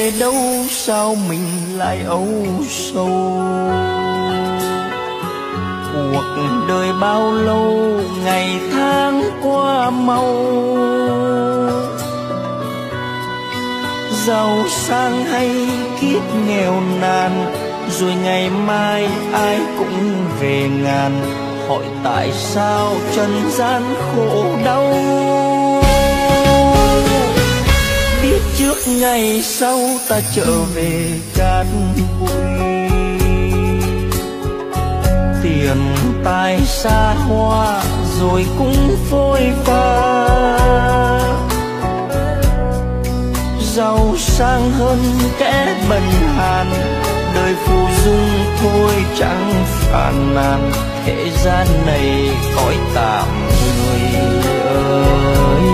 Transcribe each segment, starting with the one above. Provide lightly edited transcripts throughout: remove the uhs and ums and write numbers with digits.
về đâu sao mình lại âu sầu. Cuộc đời bao lâu ngày tháng qua mau, giàu sang hay kiếp nghèo nàn, rồi ngày mai ai cũng về ngàn. Hỏi tại sao trần gian khổ đau, biết trước ngày sau ta trở về cát bụi. Tiền tài xa hoa rồi cũng phôi pha, giàu sang hơn kẻ bần hàn. Đời phù dung thôi chẳng phàn nàn, thế gian này cõi tạm người ơi.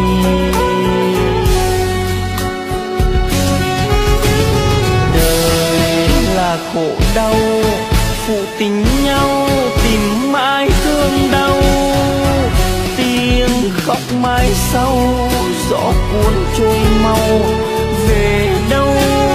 Đời là khổ đau, phụ tình nhau tìm mãi thương đau. Tiếng khóc mãi sau, gió cuốn trôi mau về đâu.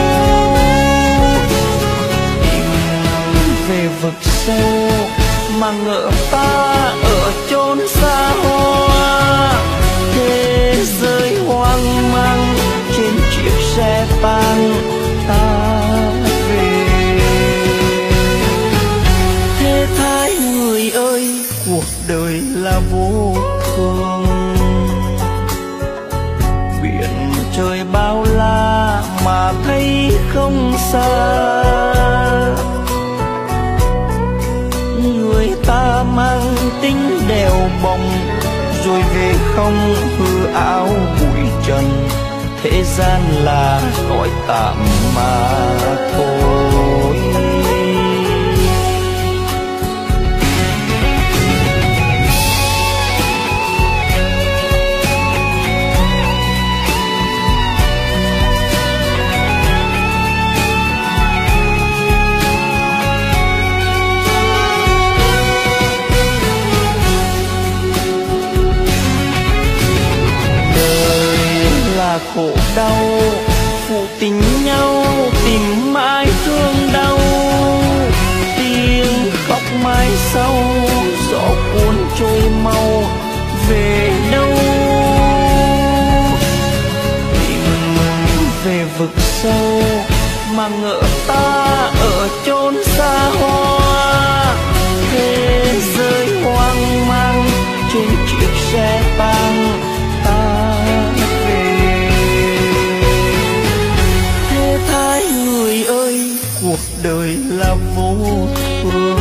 Về vực sâu mà ngỡ ta ở chốn xa hoa. Thế giới hoang mang trên chiếc xe tan ta về. Thế thái người ơi, cuộc đời là vô thường. Biển trời bao la mà thấy không xa. Người ta mang tính đèo bồng, rồi về không hư áo bụi trần. Thế gian là cõi tạm mà thôi. Khổ đau phụ tình nhau tìm mãi thương đau. Tiếng khóc mãi sau, gió cuốn trôi mau về đâu. Tìm về vực sâu mà ngỡ ta ở chốn xa hoa. Thế giới hoang mang trên chiếc xe tan ta. Người ơi, cuộc đời là vô thường.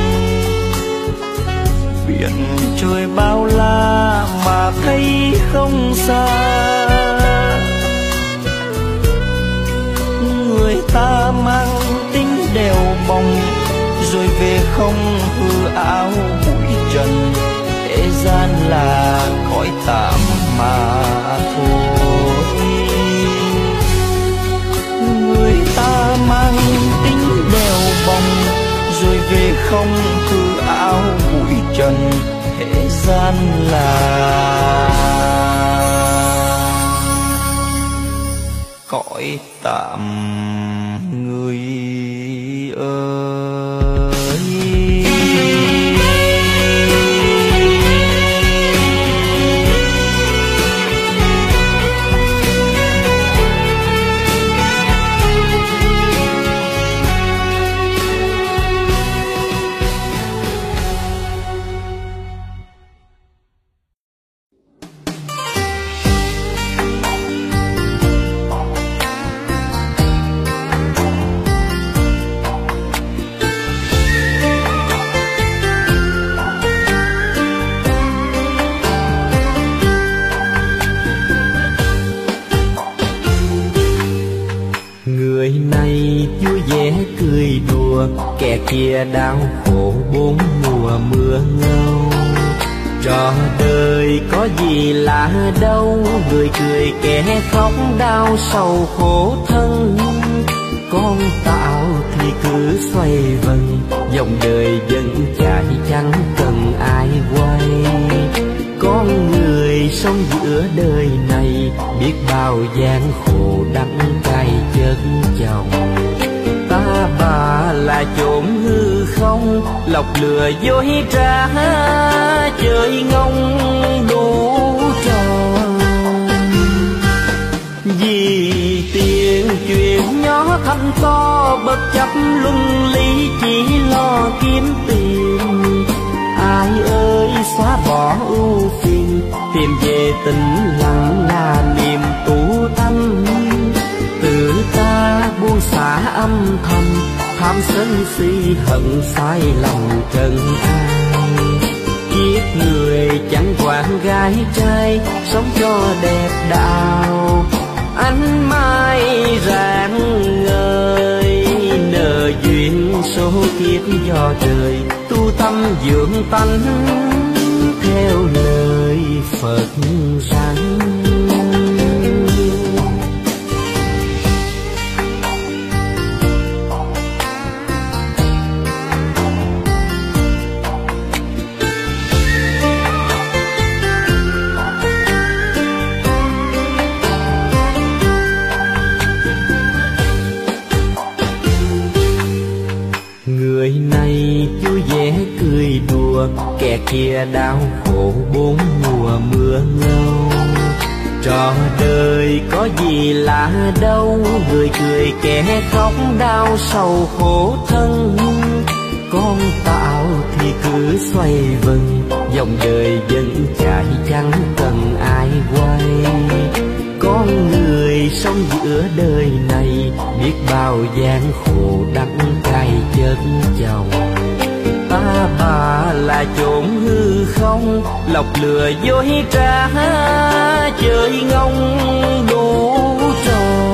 Biển trời bao la mà thấy không xa. Người ta mang tính đèo bồng, rồi về không hư áo bụi trần. Thế gian là cõi tạm mà thôi. Người ta mang tính đèo bồng, rồi về không hư áo bụi trần. Thế gian là cõi tạm người ơi. Kẻ kia đau khổ bốn mùa mưa ngâu. Trò đời có gì lạ đâu, người cười kẻ khóc đau sầu khổ thân. Con tạo thì cứ xoay vần, dòng đời vẫn chạy chẳng cần ai quay. Con người sống giữa đời này, biết bao gian khổ đắng cay chất chồng. Ta bà là chốn hư không, lọc lừa dối trá, chơi ngông đủ trò. Vì tiền chuyện nhỏ thành to, bất chấp luân lý chỉ lo kiếm tiền. Ai ơi xóa bỏ ưu phiền, tìm về tình lặng là niềm tu tâm. Tự ta buông xả âm thầm, tham sân si hận sai lòng trần ai. Kiếp người chẳng quản gái trai, sống cho đẹp đạo ánh mai rạng ngời. Nợ duyên số kiếp do trời, tu tâm dưỡng tánh theo lời Phật rằng. Người này vui vẻ cười đùa, kẻ kia đau khổ bốn mùa mưa ngâu. Trò đời có gì lạ đâu, người cười kẻ khóc đau sầu khổ thân. Con tạo thì cứ xoay vần, dòng đời vẫn chạy chẳng cần ai quay. Con người sống giữa đời này, biết bao gian khổ đắng cay chất chồng. Ta bà là chốn hư không, lọc lừa dối trá, chơi ngông đủ trò.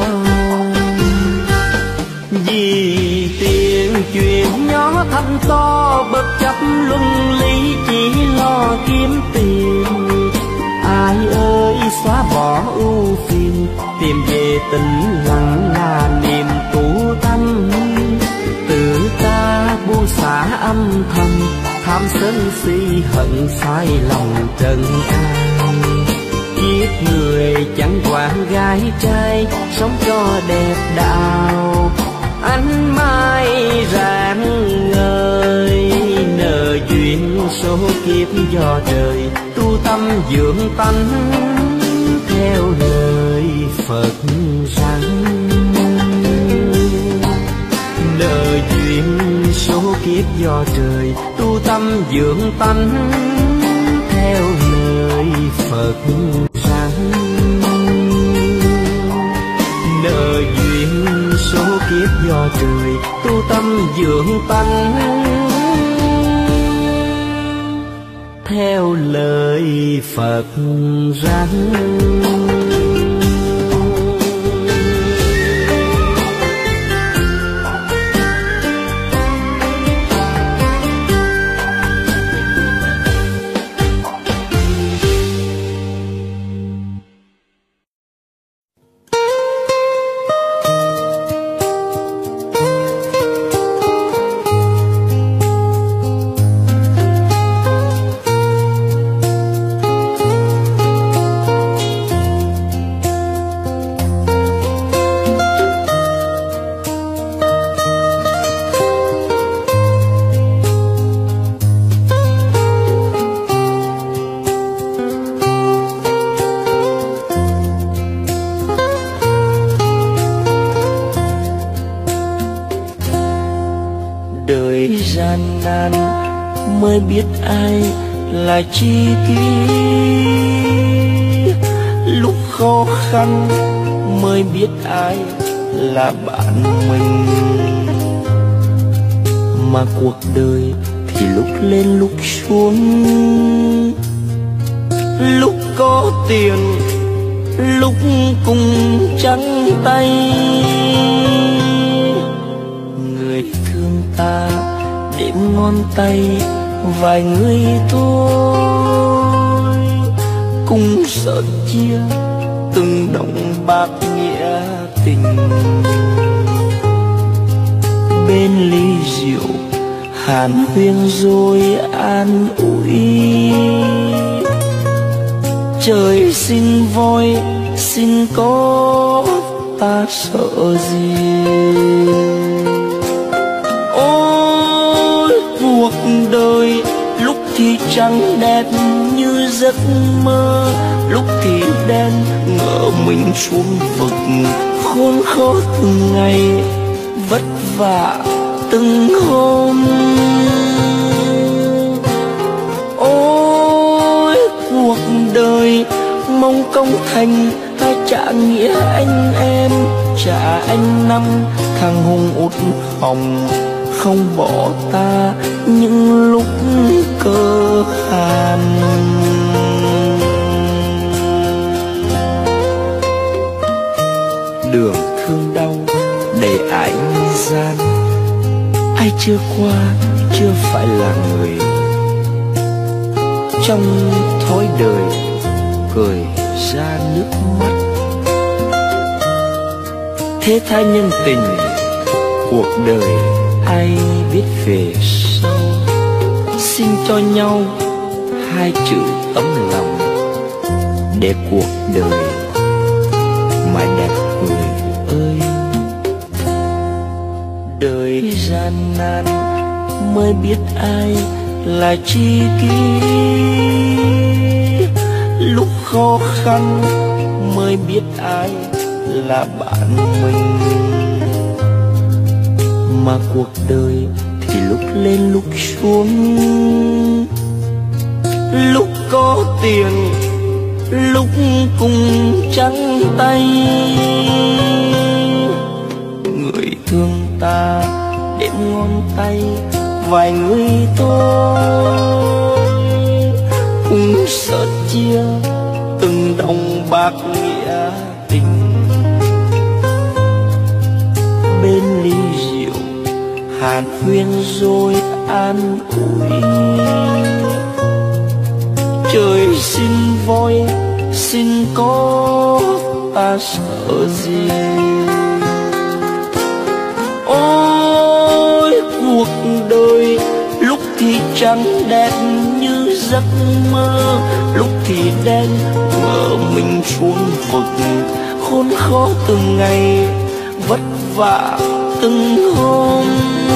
Vì tiền chuyện nhỏ thành to, bất chấp luân lý chỉ lo kiếm tiền. Ai ơi xóa bỏ ưu phiền, tìm về tình lặng là niềm tu tâm. Tự ta buông xả âm thầm, tham sân si hận sai lòng trần ai. Kiếp người chẳng quản gái trai, sống cho đẹp đạo ánh mai rạng ngời. Nợ duyên số kiếp do trời, tu tâm dưỡng tánh theo lời Phật rằng. Nợ duyên số kiếp do trời, tu tâm dưỡng tánh theo lời Phật rằng. Nợ duyên số kiếp do trời, tu tâm dưỡng tánh theo lời Phật rằng. gian nan mới biết ai là tri kỷ, lúc khó khăn mới biết ai là bạn mình. Mà cuộc đời thì lúc lên lúc xuống, lúc có tiền lúc cùng trắng tay. Người thương ta đếm ngón tay vài người thôi, cùng sợ chia từng đồng bạc nghĩa tình. Bên ly rượu hàn huyên rồi an ủi, trời xin voi xin có ta sợ gì. Ôi cuộc đời lúc thì trắng đẹp như giấc mơ, lúc thì đen ngỡ mình xuống vực, khốn khó từng ngày vất vả từng hôm. Ôi cuộc đời mong công thành ta trả nghĩa anh em, trả anh năm thằng hùng út hồng, không bỏ ta những lúc cơ hàn. Đường thương đau đầy ải gian, ai chưa qua chưa phải là người. Trong thói đời cười ra nước mắt, thế tha nhân tình cuộc đời ai biết về sau. Xin cho nhau hai chữ tấm lòng, để cuộc đời mãi đẹp người ơi. Đời gian nan mới biết ai là tri kỷ, lúc khó khăn mới biết ai là bạn mình. Mà cuộc đời thì lúc lên lúc xuống, lúc có tiền lúc cùng trắng tay. Người thương ta đếm ngón tay vài người thôi, cùng sợ chia từng đồng bạc nghĩa tình. Bên ly rượu hàn huyên rồi an ủi, trời xin voi xin có ta sợ gì. Ôi cuộc đời lúc thì trắng đẹp như giấc mơ, lúc thì đen ngỡ mình xuống vực, khốn khó từng ngày vất vả từng hôm.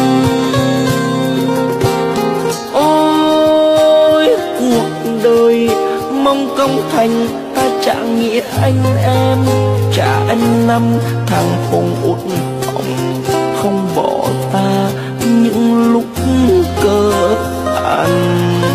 Ôi cuộc đời mong công thành ta trả nghĩa anh em, trả anh năm thằng hùng út hồng, không bỏ ta những lúc cơ hàn.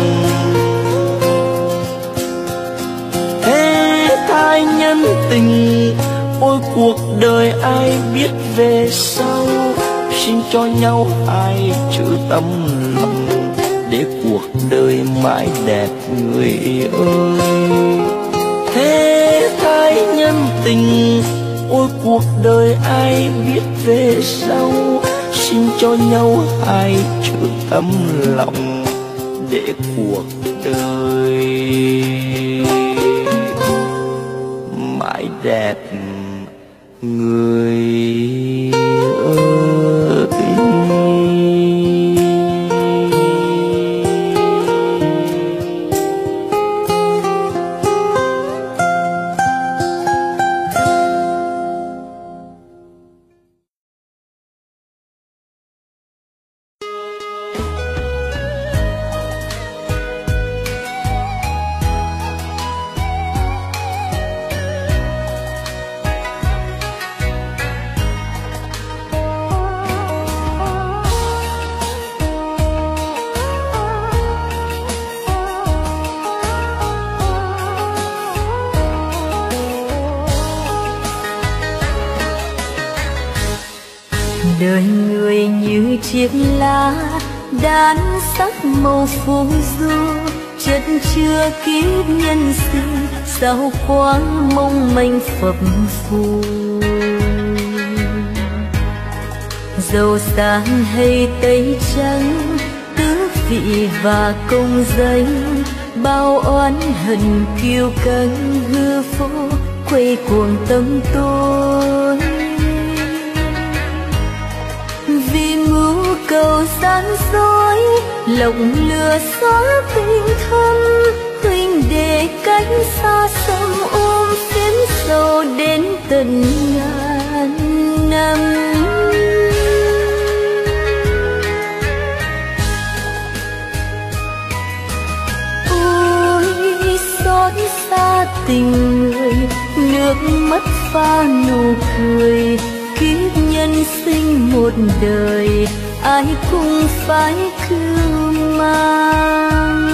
Thế thái nhân tình ôi cuộc đời ai biết về sau. Xin cho nhau hai chữ tấm lòng, để cuộc đời mãi đẹp người ơi. Thế thái nhân tình ôi cuộc đời ai biết về sau. Xin cho nhau hai chữ tấm lòng, để cuộc đời mãi đẹp người ơi. Đời người như chiếc lá đan sắc màu phù du, chất chứa kiếp nhân sinh sao quang mong manh phập phù. Dầu sáng hay tây trắng, tứ vị và công danh, bao oán hận kiêu căng hư vô quay cuồng tâm tôi. Vì mưu cầu gian dối, lộng lừa xóa tình thâm, huynh đệ cách xa xăm ôm phiến sầu đến tận ngàn. pha nụ cười. Kiếp nhân sinh một đời, ai cũng phải cưu mang.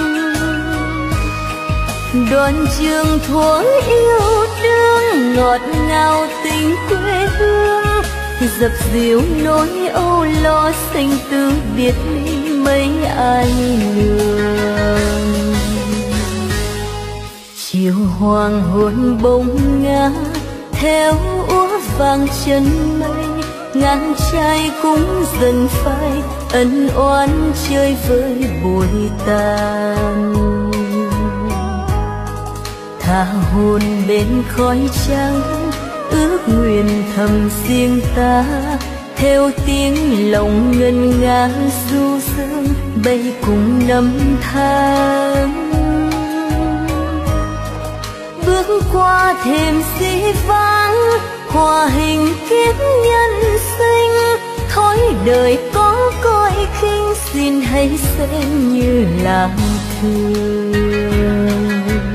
Đoạn trường thuở yêu đương, ngọt ngào tình quê hương. Dập dìu nỗi âu lo sinh tử biệt ly mấy ai lường. Chiều hoàng hôn bóng ngã theo úa vàng chân mây. Ngang trai cũng dần phai, ân oán chơi với bụi tàn. Tha hồn bên khói trắng, ước nguyện thầm riêng ta. Theo tiếng lòng ngân nga du dương, bay cùng năm tháng. Bước qua thềm dĩ vãng, hòa hình kiếp nhân sinh. Thói đời có coi khinh, xin hãy xem như là thường.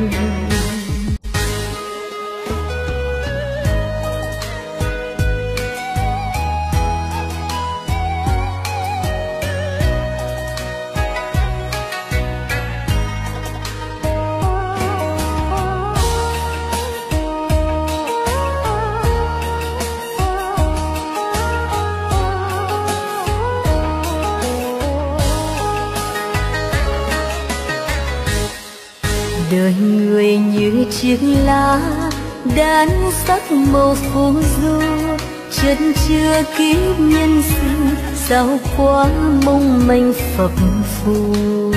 Đời người như chiếc lá đan sắc màu phù du. Chân chưa kiếp nhân sinh, sao quá mong manh phập phù.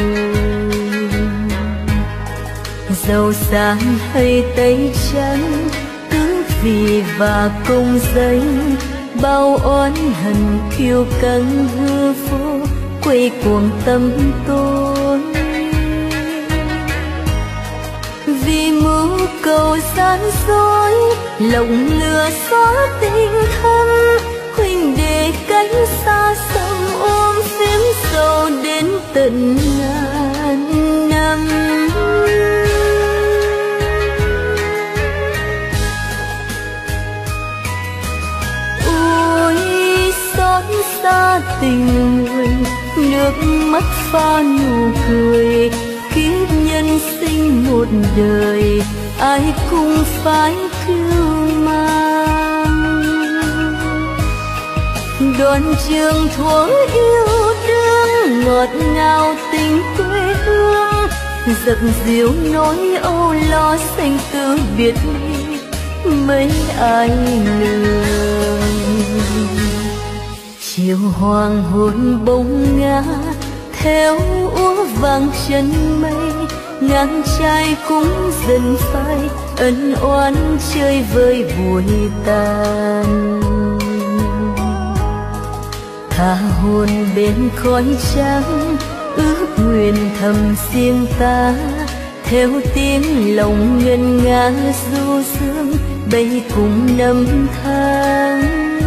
Giàu sang hay tây trắng, tứ vị và công danh. Bao oán hận kiêu căng hư vô, quay cuồng tâm tôi. Vì mưu cầu gian dối, lòng lừa xóa tình thân. Huynh đệ cánh xa sông ôm phím sầu đến tận ngàn năm. Ôi xót xa tình người, nước mắt pha nụ cười. Kiếp nhân sinh một đời, ai cũng phải cưu mang. Đoạn trường thuở yêu đương, ngọt ngào tình quê hương. Dập dìu nỗi âu lo sinh tử biệt ly mấy ai lường. Chiều hoàng hôn bóng ngã theo úa vàng chân mây. Ngang trai cũng dần phai, ân oán chơi với bụi tàn. Tha hồn bên khói trắng, ước nguyện thầm riêng ta. Theo tiếng lòng ngân nga du dương, bay cùng năm tháng.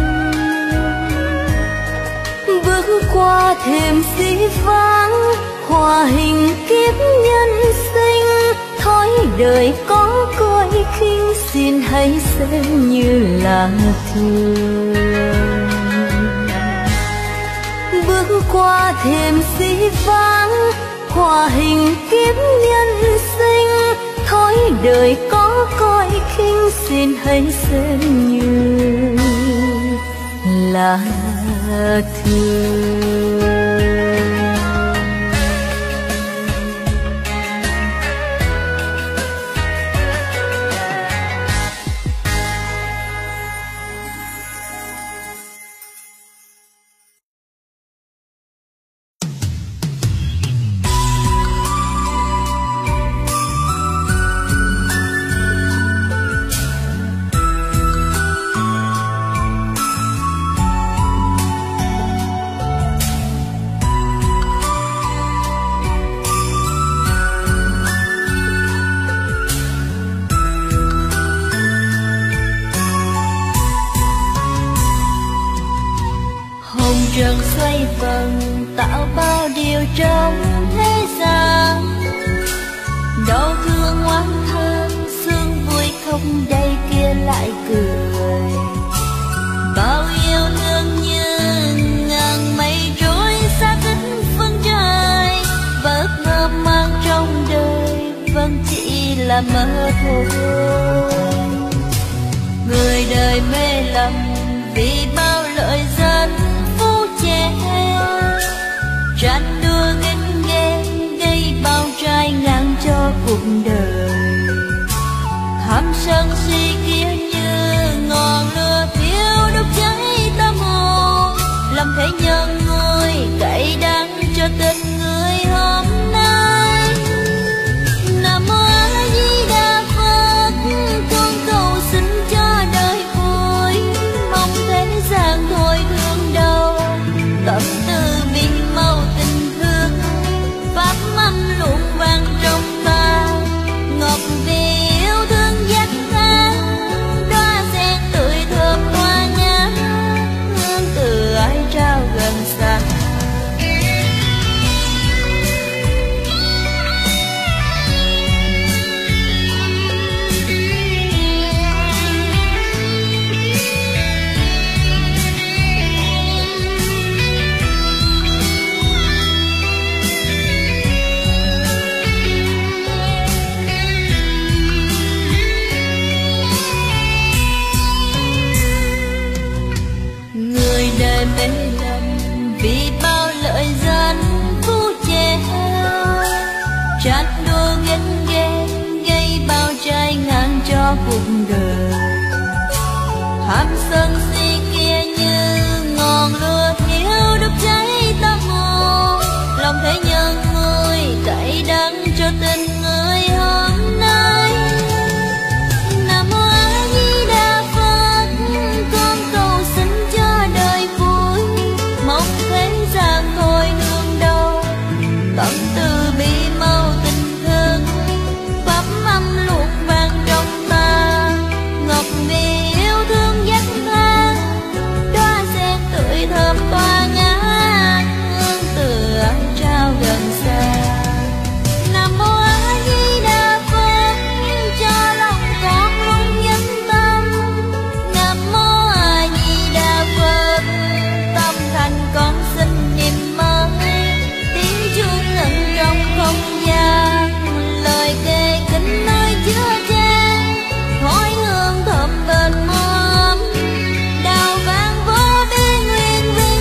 Bước qua thềm dĩ vãng, hòa hình kiếp nhân sinh. Thói đời có coi khinh, xin hãy xem như là thường. Bước qua thềm dĩ vãng, hòa hình kiếp nhân sinh. Thói đời có coi khinh, xin hãy xem như là thường. Trần xoay vần tạo bao điều trong thế gian. Đau thương oán thơm sương vui không đây kia lại cười. là mơ thôi. Người đời mê lầm vì bao lợi danh phú trẻ, tranh đua nghịch ghen gây bao trai ngang cho cuộc đời. Tham sân si kia như ngọn lửa thiêu đốt cháy tâm hồn, làm thế nhân người cay đắng cho tình người hôm nay. Nam mô A Di Đà Phật, con cầu xin cho đời vui, mong thế gian thôi thương đau, tâm từ bi mau tình thương, pháp âm luận vang trong ta, ngọc vì yêu thương dắt than, đóa sen tươi thơm hoa nhã, hương từ ai trao gần xa. Người đời mê lầm vì bao lợi danh phú trẻ, tranh đua nghịch ghen gây bao trai ngang cho cuộc đời. Tham sân si kia như ngọn lửa thiêu đốt cháy tâm hồn, lòng thế nhân người cay đắng cho tình người hôm nay. Nam mô A Di Đà Phật, con cầu xin cho đời vui, mong thế gian thôi nương đau, tâm từ bi mau tình thương, pháp âm luận vang trong ta, ngọc vì yêu thương dắt than, đóa sen tươi thơm tỏa ngát, hương từ ai trao gần xa. Nam mô A Di Đà Phật, cho lòng con luôn nhân tâm. Nam mô A Di Đà Phật, tâm thành con xin niệm mơ, tiếng chuông ngân trong không gian, lời kệ kính nơi chứa chan, khói hương thơm bên mơ, đào vàng vô biên huyền bí.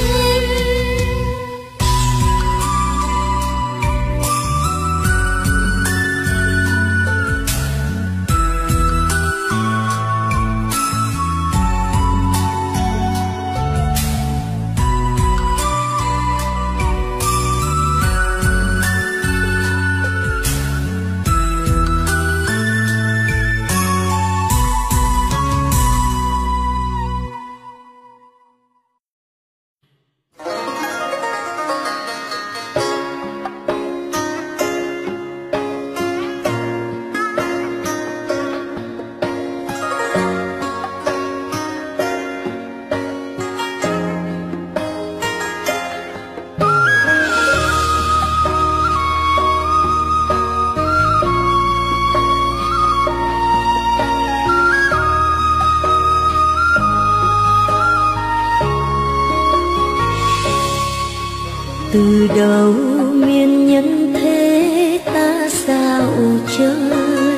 Từ đầu miên nhân thế ta sao chơi,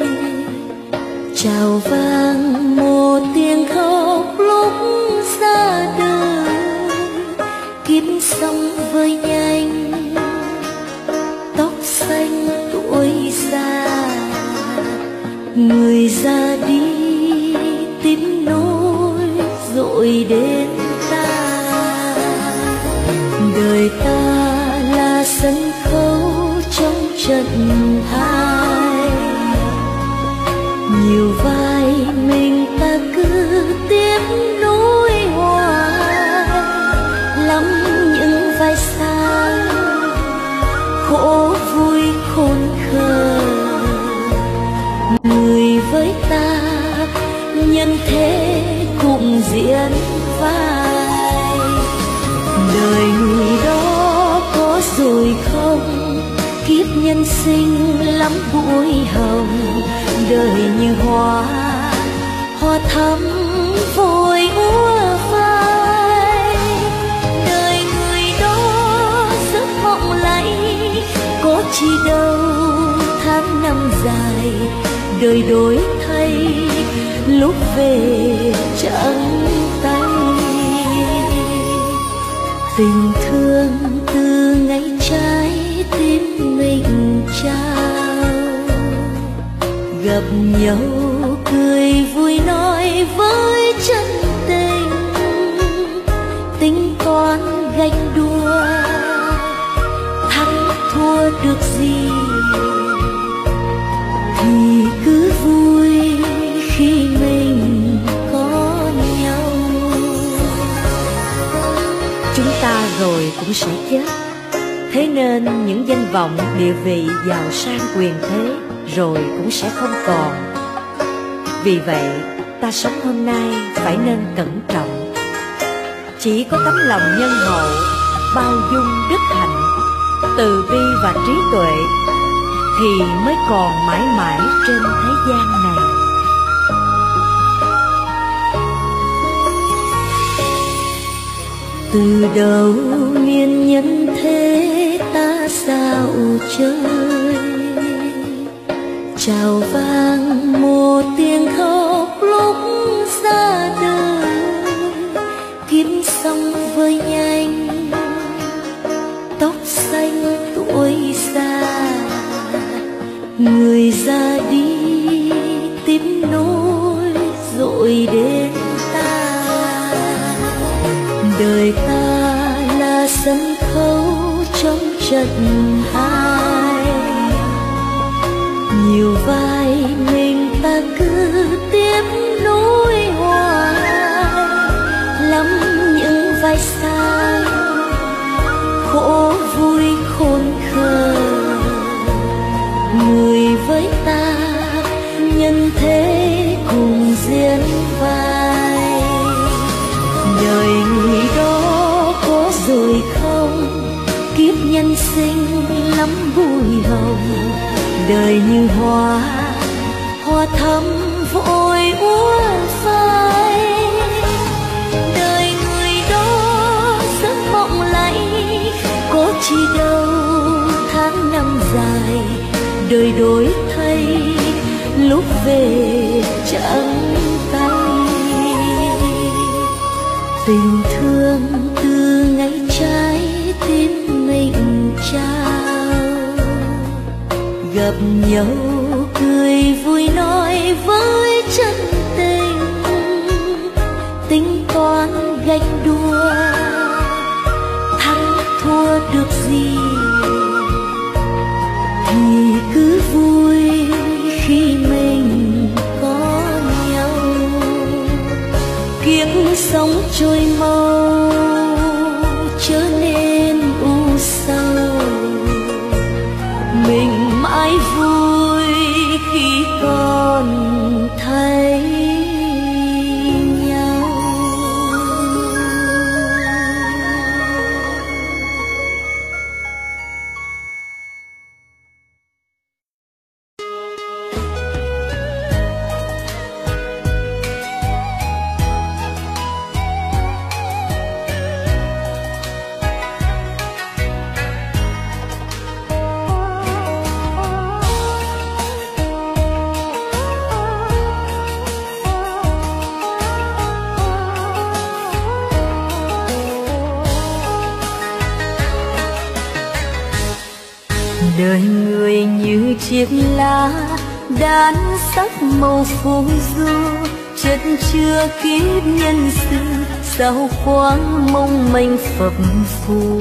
chào vang một tiếng khóc lúc ra đời. Kiếp sống với nhanh, tóc xanh tuổi già, người ra đi tím nỗi rồi đến ta. Đời ta là sân khấu trong trận hai, nhiều vai mình ta cứ tiếp nối hoài. Lắm những vai xa khổ vui khôn khờ, người với ta nhân thế cùng diễn vai. Đời người đó có rồi không, kiếp nhân sinh lắm bụi hồng. Đời như hoa, hoa thắm vội úa phai. Đời người đó giấc mộng lẫy, có chi đâu tháng năm dài đời đổi thay lúc về trắng tay. Tình thương từ ngày trái tim mình trao, gặp nhau cười vui nói với chân tình, tính toán ganh đua thắng thua được gì thì cứ vui khi mình có nhau. Chúng ta rồi cũng sẽ chết, thế nên những danh vọng địa vị giàu sang quyền thế rồi cũng sẽ không còn. Vì vậy ta sống hôm nay phải nên cẩn trọng. Chỉ có tấm lòng nhân hậu, bao dung đức hạnh, từ bi và trí tuệ thì mới còn mãi mãi trên thế gian này. Từ đầu miền nhân thế ta sao chơi, chào vang một tiếng khóc lúc ra đời. Kiếp sống với nhanh, tóc xanh tuổi già, người ra đi tiếp nối rồi đến ta. Đời ta là sân khấu trong trận hai, nhiều vai mình ta cứ tiếp nối hoài. Lắm những vai sai khổ vui khôn khờ, người với ta nhân thế cùng diễn vai. Đời người đó có rồi không, kiếp nhân sinh lắm vui hồng. Đời như hoa, hoa thắm vội úa phai. Đời người đó giấc mộng lạnh, có chi đâu tháng năm dài. Đời đổi thay lúc về trắng tay. Tình thương từ ngày trái tim mình trao, gặp nhau cười vui nói với chân tình, tính toán ganh đua thắng thua được gì thì cứ vui khi mình có nhau. Kiếp sống trôi mau trở nên u sầu, mình mãi vui khi còn thấy nhau. Đời người như chiếc lá đan sắc màu phù du, chất chứa kiếp nhân sinh sao khoáng mong manh phập phù.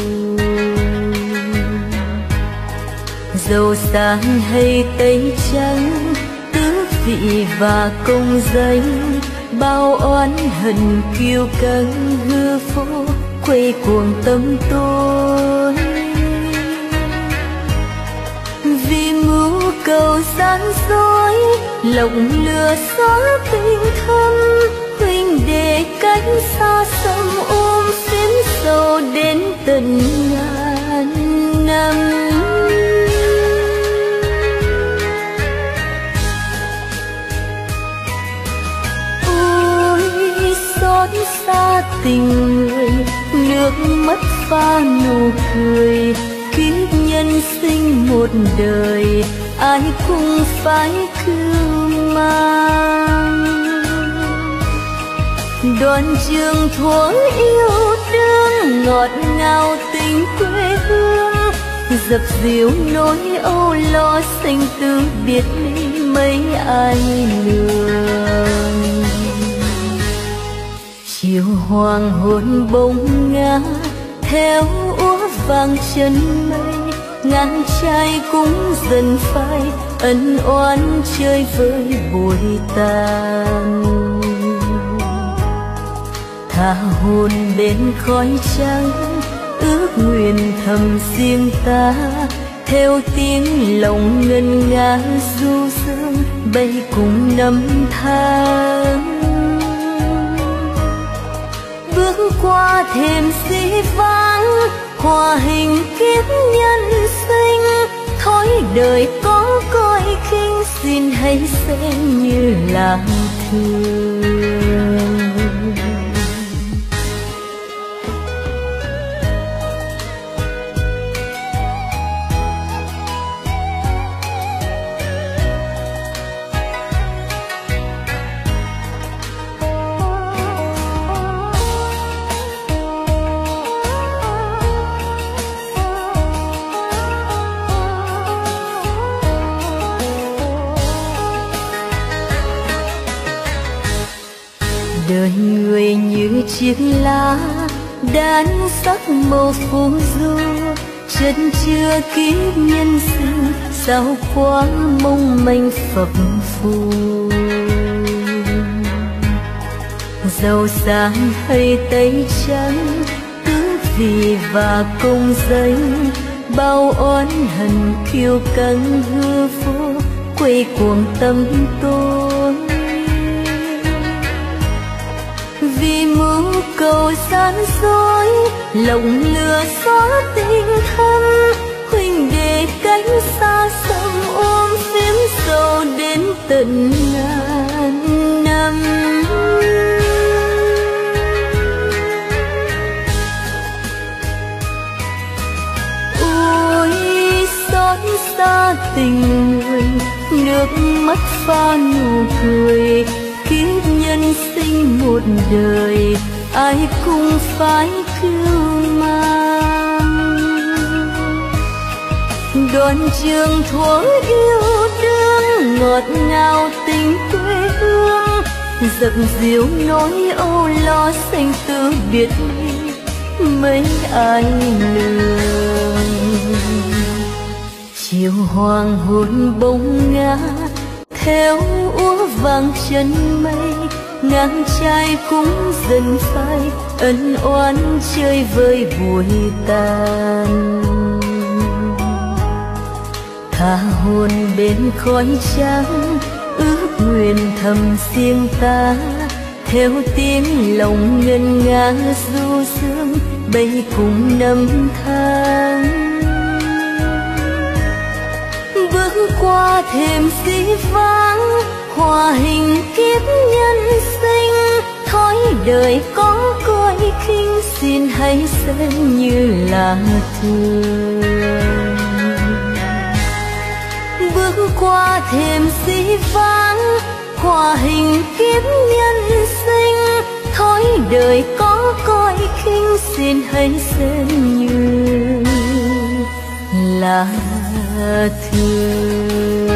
Dầu sáng hay tây trắng, tứ vị và công danh, bao oán hận kiêu căng hư phố quay cuồng tâm tôi. Vì mưu cầu gian dối, lộng lừa xóa tình thâm, huynh đệ cách xa xăm ôm phiến sầu đến tận ngàn năm. Ôi xót xa tình người, nước mắt pha nụ cười. Kiếp nhân sinh một đời, ai cũng phải cứu mang. Đoạn trường thuở yêu đương ngọt ngào tình quê hương, dập dìu nỗi âu lo sinh tử biệt ly mấy ai lường. Chiều hoàng hôn bóng ngã theo úa vàng chân mây, ngàn trai cũng dần phai ân oán chơi với bụi tàn. Tha hồn bên khói trắng ước nguyện thầm riêng ta, theo tiếng lòng ngân nga du dương bay cùng năm tháng. Bước qua thềm dĩ vãng hòa hình kiếp nhân sinh, thói đời có coi khinh xin hãy xem như là thường. Đời người như chiếc lá đan sắc màu phù du, chân chưa kiếp nhân sinh sao quá mong manh phập phù. Giàu sang hay tây trắng, tứ vị và công danh, bao oán hận kiêu căng hư vô quay cuồng tâm tôi. Vì mưu cầu gian dối lòng lừa xóa tình thâm, huynh đệ cánh xa xăm ôm phím sầu đến tận ngàn năm. Ôi xót xa tình người, nước mắt pha nụ cười, kiếp nhân sinh một đời ai cũng phải cứu mang. Đoạn trường thuở yêu đương ngọt ngào tình quê hương, dập dìu nỗi âu lo sinh tử biệt ly mấy ai lường. Chiều hoàng hôn bóng ngã theo úa vàng chân mây, ngàn trai cũng dần phai ân oán chơi với bụi tàn. Tha hồn bên khói trắng ước nguyện thầm riêng ta, theo tiếng lòng ngân nga du dương bay cùng năm tháng. Bước qua thềm dĩ vãng hòa hình kiếp nhân sinh, thói đời có coi khinh xin hãy xem như là thường. Bước qua thềm dĩ vãng hòa hình kiếp nhân sinh, thói đời có coi khinh xin hãy xem như là thường.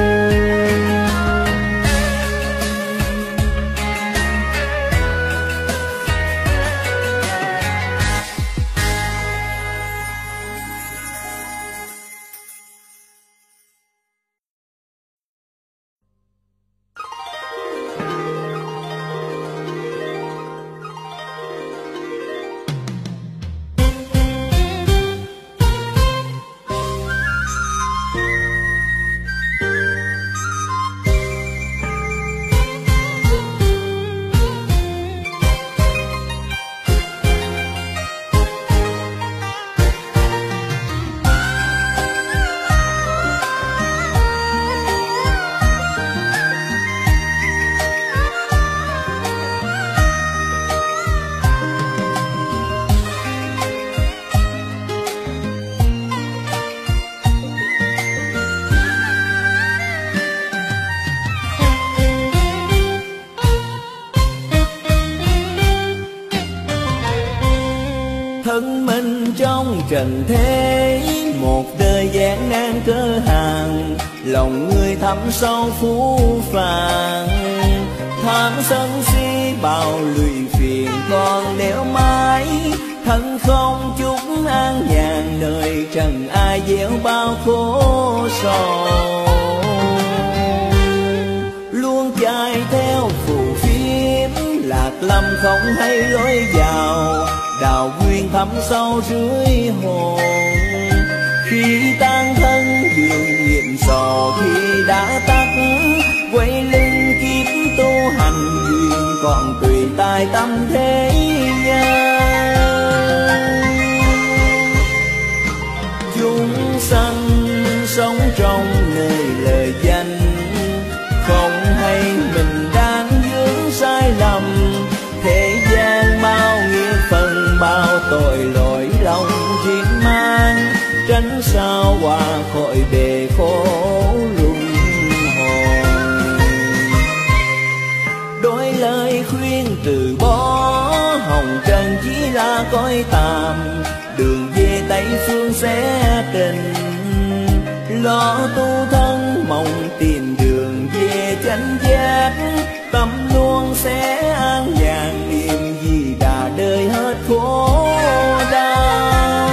thân mình trong trần thế, một đời gian nan cơ hàng, lòng người thẳm sâu phũ phàng. Tham sân si bao lụy phiền còn đeo mãi, thân không chút an nhàn, nơi trần ai gieo bao khổ sầu. Luôn chạy theo phù phiếm, lạc lâm không hay lối vào, đào nguyên thẳm sâu dưới hồn. Khi tan thân dường nhiệm sò khi đã tắt, quay lưng kiếp tu hành duyên còn tùy tài tâm thế gian. Chúng sanh sống trong nơi lời danh, không hay mình đang vướng sai lầm. Thế gian bao nghĩa phần bao tội lỗi lòng riêng mang, tránh sao qua khỏi bể khổ luân hồi. Đôi lời khuyên từ bỏ, hồng trần chỉ là cõi tạm, đường về Tây phương sẽ tình. Lo tu thân mong tìm đường về chánh giác, tâm luôn sẽ an nhàn, niệm gì đã đời hết khổ đau.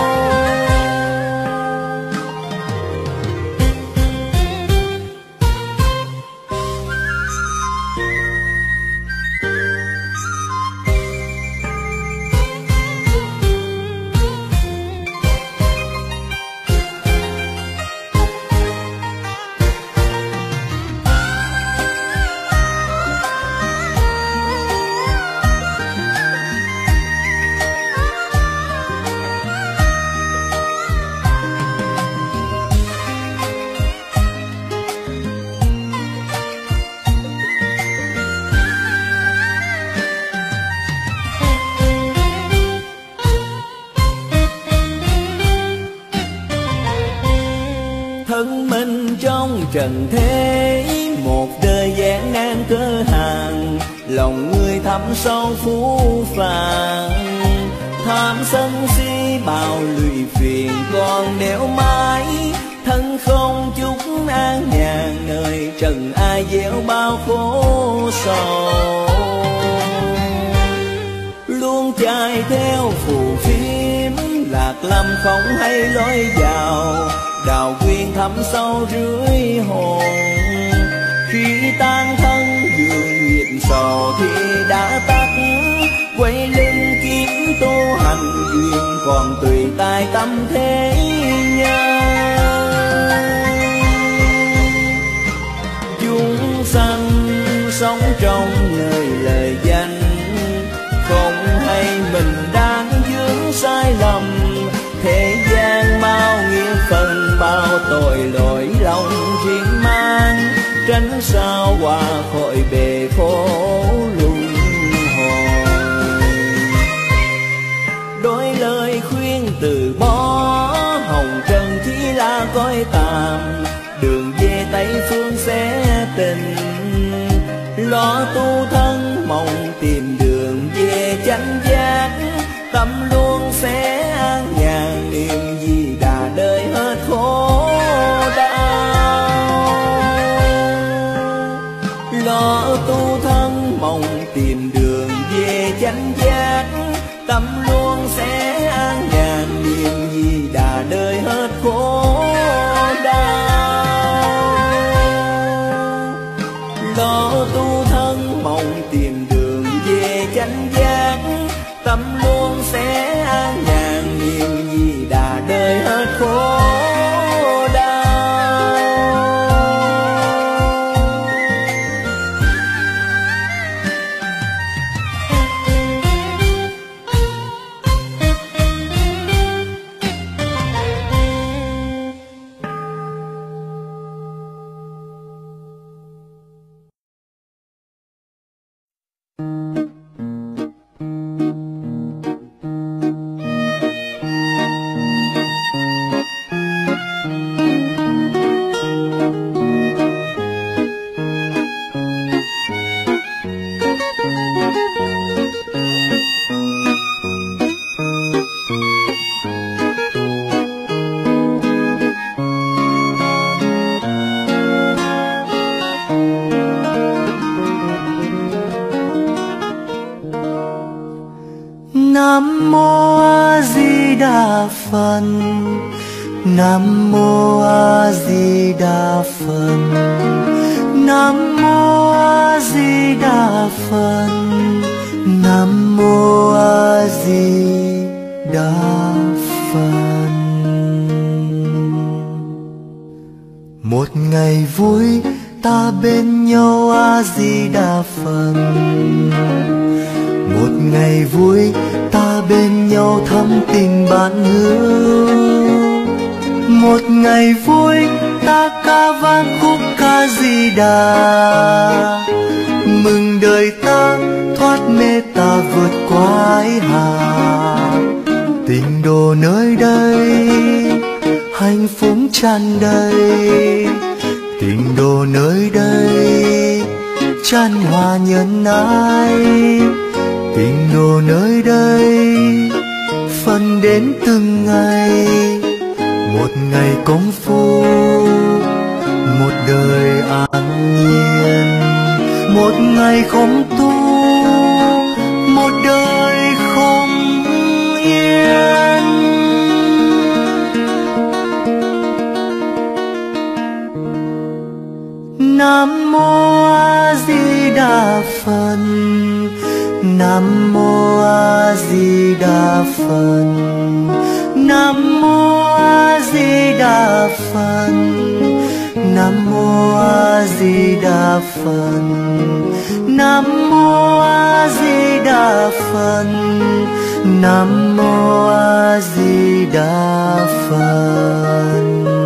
Thân mình trong trần thế, một đời gian nan cơ hàng, lòng người thẳm sâu phũ phàng. Tham sân si bao lụy phiền còn đeo mãi, thân không chút an nhàn, nơi trần ai gieo bao khổ sầu. Luôn chạy theo phù phiếm, lạc lâm không hay lối vào, đào quyên thẳm sâu dưới hồn. Khi tan thân dường nghiệp sầu thì đã tắt, quay lưng kiếp tu hành duyên còn tùy tài tâm thế nhân. Chúng sanh sống trong nơi lời danh, không hay mình đang vướng sai lầm. Thế gian bao nghĩa phần bao tội lỗi lòng riêng mang, tránh sao qua khỏi bể khổ luân hồi. Đôi lời khuyên từ bỏ, hồng trần chỉ là cõi tạm, đường về Tây phương sẽ tình. Lo tu thân mong tìm đường về chánh giác, tâm luôn sẽ an nhàn, niệm gì đã đời hết khổ đau. Lo tu thân mong tìm đường về chánh giác, tâm luôn sẽ an nhàn, niệm gì đã đời hết khổ đau. Lo tu thân mong tìm đường về chánh giác, tâm luôn sẽ an nhàn, niệm gì đã đời hết khổ đau. Nam mô A Di Đà Phật. Nam mô A Di Đà Phật. Nam mô A Di Đà Phật. Nam mô A Di Đà Phật. Một ngày vui ta bên nhau A Di Đà Phật. Một ngày vui ta bên nhau thắm tình bạn hữu. Một ngày vui ta ca vang khúc ca Di Đà. Mừng đời ta thoát mê ta vượt qua ái hà. Tình đồ nơi đây hạnh phúc tràn đầy. Tình đồ nơi đây chan hòa nhân ái. Tình đồ nơi đây phần đến từng ngày. Một ngày công phu, một đời an nhiên. Một ngày không tu, một đời không yên. Nam mô A Di Đà Phật. Nam mô A Di Đà Phật. Nam mô A Di Đà Phật. Nam mô A Di Đà Phật. Nam mô A Di Đà Phật. Nam mô A Di Đà Phật.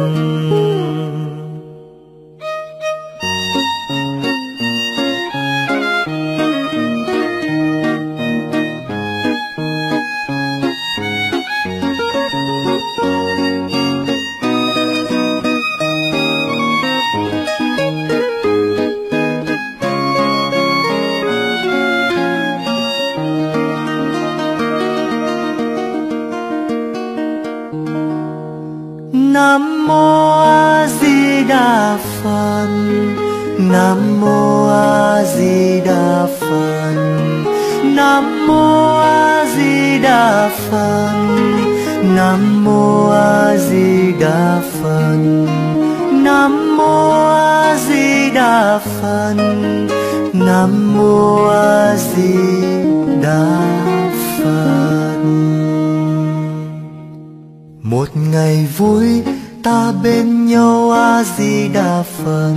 Nam mô A Di Đà Phật. Nam mô A Di Đà Phật. Nam mô A Di Đà Phật. Nam mô A Di Đà Phật. Nam mô A Di Đà Phật. Nam mô A Di Đà Phật. Một ngày vui ta bên nhau A Di Đà Phật.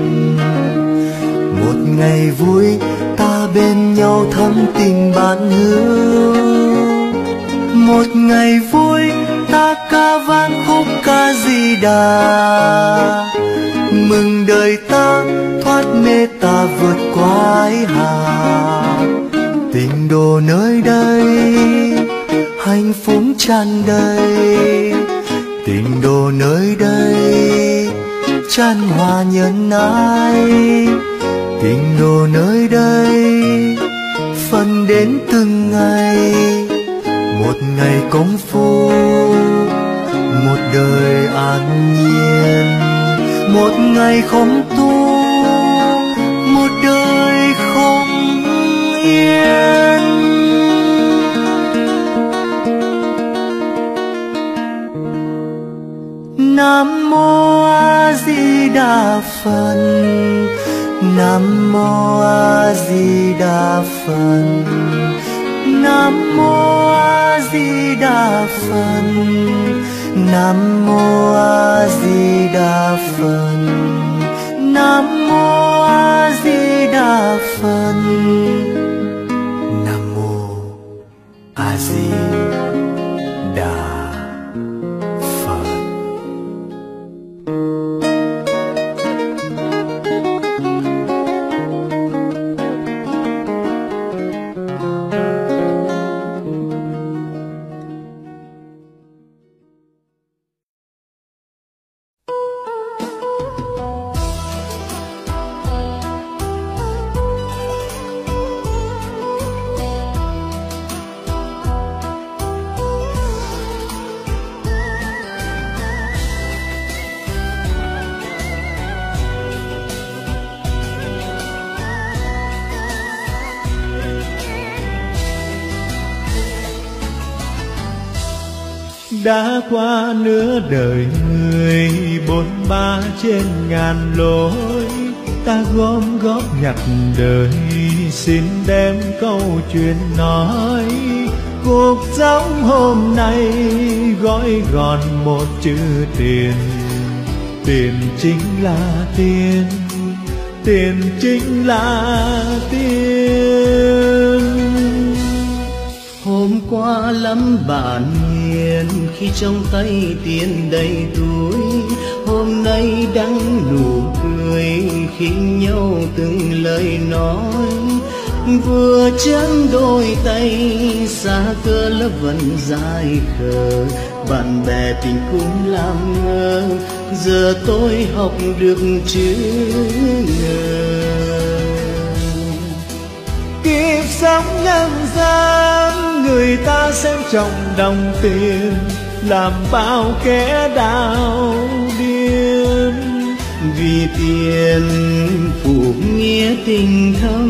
Một ngày vui ta bên nhau thắm tình bạn hữu. Một ngày vui ta ca vang khúc ca Di Đà. Mừng đời ta thoát mê ta vượt qua ái hà. Tình đồ nơi đây hạnh phúc tràn đầy. Tình đồ nơi đây chan hòa nhân ái. Tình đồ nơi đây phần đến từng ngày. Một ngày công phu, một đời an nhiên. Một ngày không tu, một đời không yên. Nam mô A Di Đà Phật. Nam mô A Di Đà Phật. Nam mô A Di Đà Phật. Nam mô A Di Đà Phật. Nam mô A Di Đà Phật. Nam mô A Di Đà Phật. Đã qua nửa đời người, bôn ba trên ngàn lối, ta gom góp nhặt đời, xin đem câu chuyện nói. Cuộc sống hôm nay gói gọn một chữ tiền, tiền chính là tiền, tiền chính là tiền. Hôm qua lắm bạn hiền khi trong tay tiền đầy túi, hôm nay đắng nụ cười khi nhau từng lời nói. Vừa chán đôi tay xa cơ lớp vẫn dài khờ, bạn bè tình cũng làm ngơ, giờ tôi học được chữ ngờ. Kiếp sống nhân gian người ta xem trọng đồng tiền, làm bao kẻ đau điên. Vì tiền phụ nghĩa tình thâm,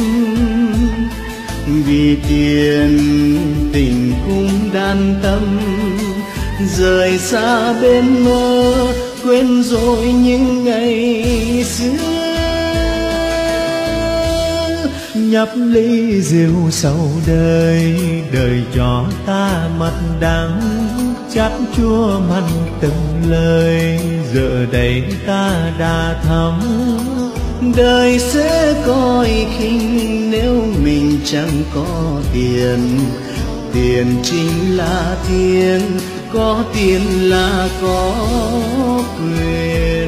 vì tiền tình cũng đan tâm. Rời xa bên mơ quên rồi những ngày xưa, nhấp ly rượu sầu đời, đời cho ta mật đắng, chát chua mặn từng lời, giờ đây ta đã thấm. Đời sẽ coi khinh nếu mình chẳng có tiền, tiền chính là tiền, có tiền là có quyền.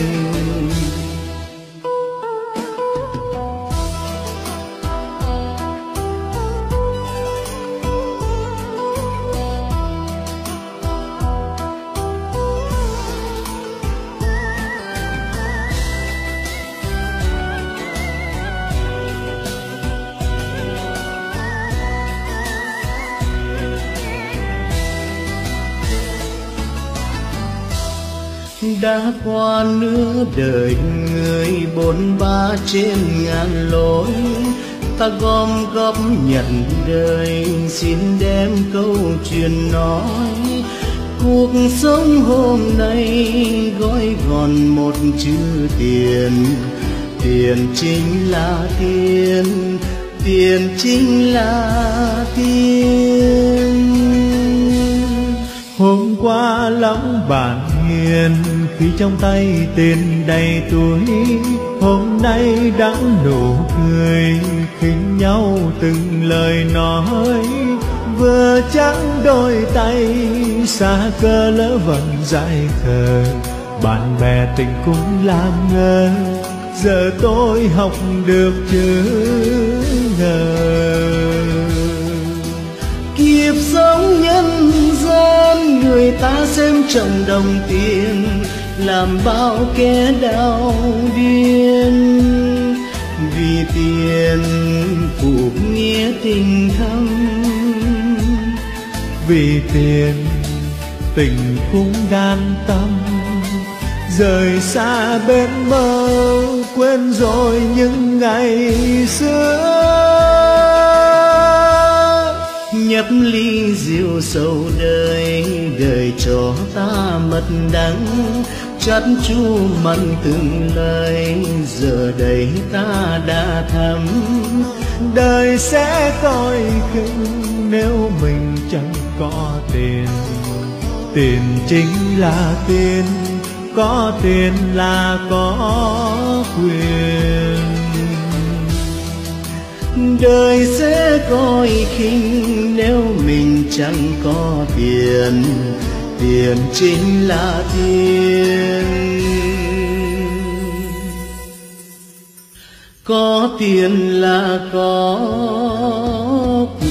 Đã qua nửa đời người, bôn ba trên ngàn lối, ta gom góp nhận đời, xin đem câu chuyện nói. Cuộc sống hôm nay gói gọn một chữ tiền, tiền chính là tiền, tiền chính là tiền. Hôm qua lắm bạn hiền khi trong tay tiền đầy túi, hôm nay đắng nụ cười khinh nhau từng lời nói. Vừa trắng đôi tay xa cơ lỡ vẫn dại khờ, bạn bè tình cũng làm ngơ, giờ tôi học được chữ ngờ. Kiếp sống nhân gian người ta xem trọng đồng tiền, làm bao kẻ đau điên. Vì tiền phụ nghĩa tình thâm, vì tiền tình cũng đan tâm. Rời xa bên mơ quên rồi những ngày xưa, nhấp ly rượu sầu đời, đời cho ta mật đắng, chát chu mặn từng lời, giờ đây ta đã thấm. Đời sẽ coi khinh nếu mình chẳng có tiền, tiền chính là tiền, có tiền là có quyền. Đời sẽ coi khinh nếu mình chẳng có tiền, tiền chính là tiền, có tiền là có quyền.